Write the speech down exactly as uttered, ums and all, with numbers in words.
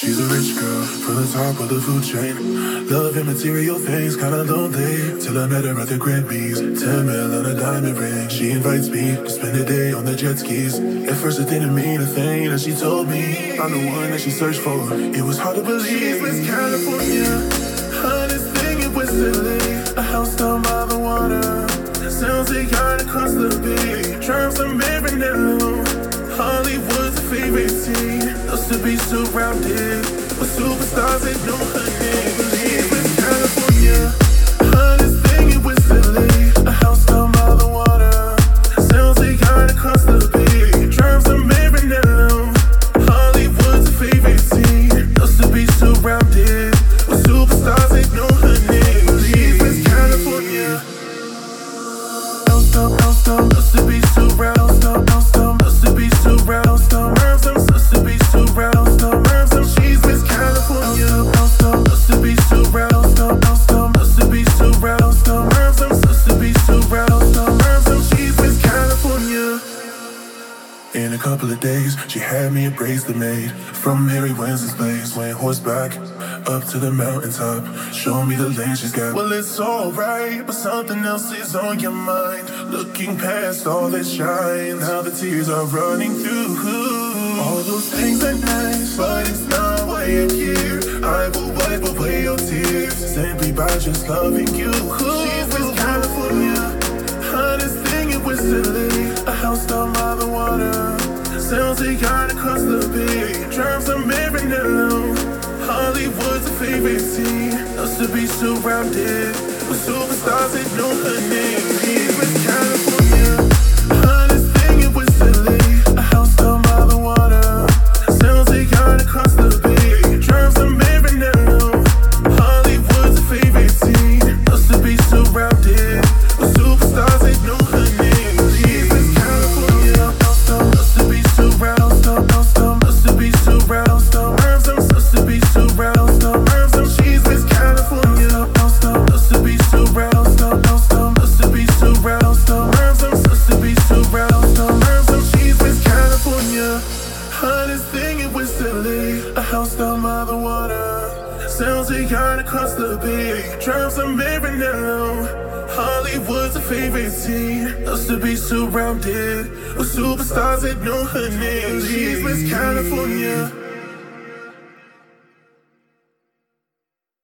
She's a rich girl from the top of the food chain. Love and material things, kinda lonely. Till I met her at the Grammys. Ten mil on a diamond ring. She invites me to spend a day on the jet skis. At first it didn't mean a thing, and she told me I'm the one that she searched for. It was hard to believe. She's Miss California, hottest thing in West L A. A house down by the water. Sounds a yacht across the bay. Drives a Maranello. Hollywood's a favorite scene. Loves to be surrounded with superstars that know her name. She's Miss California, hottest thing in West L A. A house down by the water. Sounds a yacht across the bay. Drives a Maranello. Hollywood's a favorite scene. Loves to be surrounded with superstars that know her name. She's Miss California. House down, house down, loves to be surrounded. House down, loves to be surrounded. Nerves them, loves to be surrounded. Nerves them, she's Miss California. House down, loves to be surrounded. House down, loves to be surrounded. Nerves them, loves to be surrounded. Nerves them, she's Miss California. In a couple of days, she had me a bracelet made from Mary Winston's place. Went horseback up to the mountaintop, show me the land she's got. Well, it's alright, but something else is on your mind. Looking past all that shine, how the tears are running through. All those things are nice, but it's not why you're here. I will wipe away your tears simply by just loving you. She's Miss California, hottest thing in West L A. A house down by the water. Sounds a yacht across the bay. Drives a Maranello. Hollywood's a favorite scene. Loves to be surrounded with superstars that know her name. She's Miss California, hottest thing in West L A. A house down by the water. Sounds a yacht across the bay. Drives a Maranello. Hollywood's a favorite scene. Loves to be surrounded with superstars that know her name. She's Miss California. House down, loves to be surrounded. House down, loves to be surrounded. Nerves them, loves to be surrounded. Nerves them, she's Miss California. House down, loves to be surrounded. House down, loves to be surrounded. Nerves them, loves to be surrounded. Nerves them, she's Miss California, hottest thing in West L A. A house down by the water. Sounds a yacht across the bay. Drives a Maranello. Hollywood's a favorite scene. Loves to be surrounded with superstars that know her name. She's Miss California.